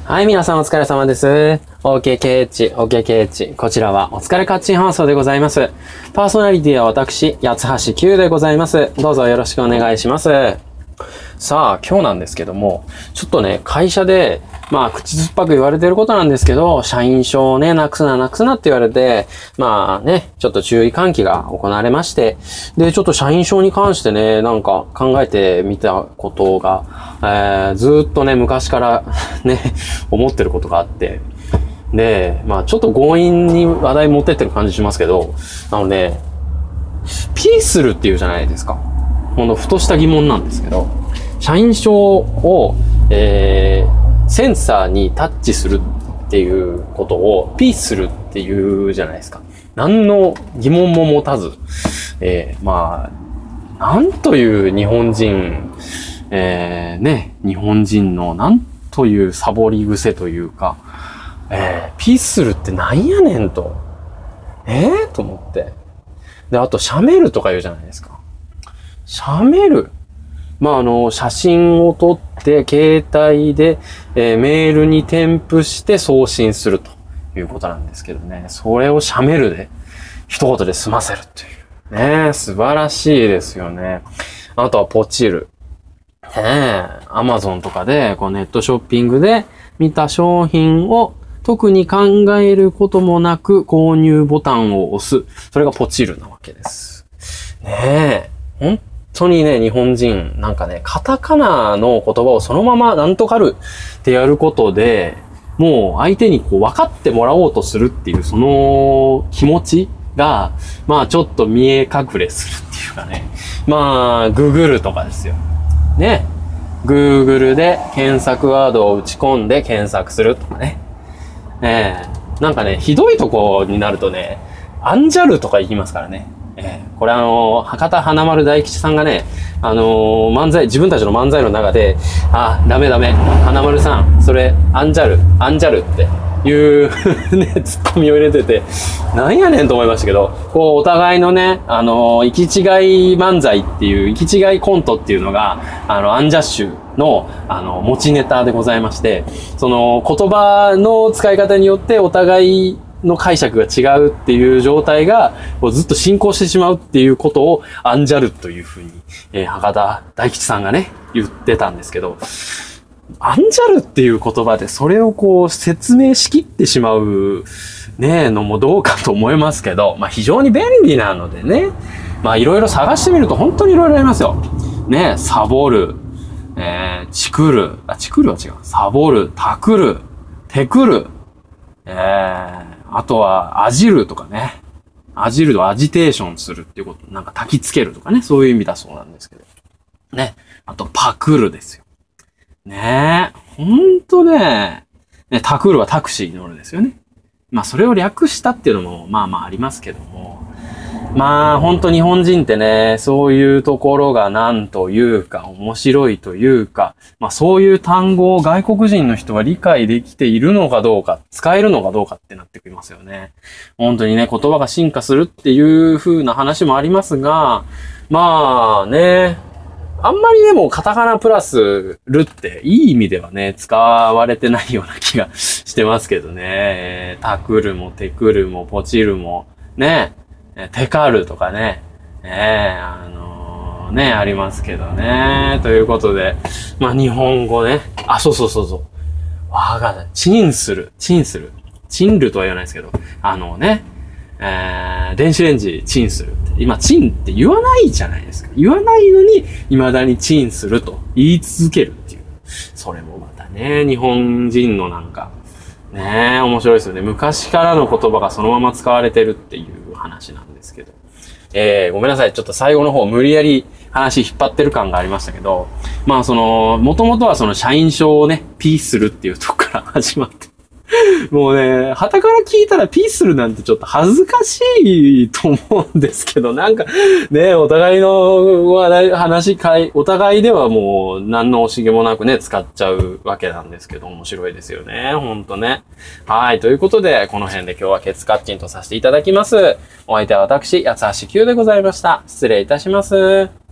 はい、皆さんお疲れ様です。OKKH。こちらはお疲れカッチン放送でございます。パーソナリティは私、八橋 Q でございます。どうぞよろしくお願いします。さあ、今日なんですけども、ちょっとね、会社で、口酸っぱく言われてることなんですけど、社員証をね、なくすなって言われて、ちょっと注意喚起が行われまして、で、ちょっと社員証に関してね、なんか考えてみたことが、ずーっとね、昔からね、思ってることがあって、で、ちょっと強引に話題持ってってる感じしますけど、ピースルっていうじゃないですか。ふとした疑問なんですけど、社員証を、センサーにタッチするっていうことをピースルっていうじゃないですか。何の疑問も持たず、なんという日本人、日本人のなんというサボり癖というか、ピースルってなんやねんと。と思って。で、あと、シャメルとか言うじゃないですか。シャメル。写真を撮って、携帯で、メールに添付して送信するということなんですけどね。それをシャメルで、一言で済ませるという。素晴らしいですよね。あとはポチる。アマゾンとかで、ネットショッピングで見た商品を特に考えることもなく購入ボタンを押す。それがポチるなわけです。本当にね、日本人、カタカナの言葉をそのままなんとかるってやることで、もう相手に分かってもらおうとするっていうその気持ちが、ちょっと見え隠れするっていうかね。Google とかですよ。Google で検索ワードを打ち込んで検索するとかね。ひどいとこになるとね、アンジャルとか言いますからね。これ博多華丸大吉さんがね、自分たちの漫才の中で、ダメ。華丸さん、それ、アンジャルっていうね、ツッコミを入れてて、なんやねんと思いましたけど、お互いのね、行き違い漫才っていう、行き違いコントっていうのが、アンジャッシュの、持ちネタでございまして、その言葉の使い方によってお互いの解釈が違うっていう状態がずっと進行してしまうっていうことをアンジャルというふうに、博多大吉さんがね、言ってたんですけど、アンジャルっていう言葉でそれを説明しきってしまうねのもどうかと思いますけど、非常に便利なのでね、いろいろ探してみると本当にいろいろありますよ。サボる、チクるは違う。サボる、タクる、テクる、あとは、アジるとかね。アジるとアジテーションするっていうこと、焚きつけるとかね。そういう意味だそうなんですけど。あと、パクるですよ。ほんとね。タクるはタクシーに乗るですよね。それを略したっていうのも、ありますけども。ほんと日本人ってね、そういうところがなんというか、面白いというか、そういう単語を外国人の人は理解できているのかどうか、使えるのかどうかってなってきますよね。本当にね、言葉が進化するっていう風な話もありますが、あんまりでもカタカナプラスるっていい意味ではね、使われてないような気がしてますけどね。タクるもテクるもポチるも、テカるとかね、ありますけどね。ということで、日本語ね。そう。わかった。チンする。チンるとは言わないですけど、電子レンジチンする。今、チンって言わないじゃないですか。言わないのに、未だにチンすると言い続けるっていう。それもまたね、日本人の面白いですよね。昔からの言葉がそのまま使われてるっていう話なんですけど。ごめんなさい。ちょっと最後の方無理やり話引っ張ってる感がありましたけど、もともとはその社員証をね、ピーするっていうとこから始まって。もうね、旗から聞いたらピーするなんてちょっと恥ずかしいと思うんですけど、お互いのお互いではもう何の惜しげもなくね、使っちゃうわけなんですけど、面白いですよね。ほんとね。はい。ということで、この辺で今日はケツカッチンとさせていただきます。お相手は私、八橋Qでございました。失礼いたします。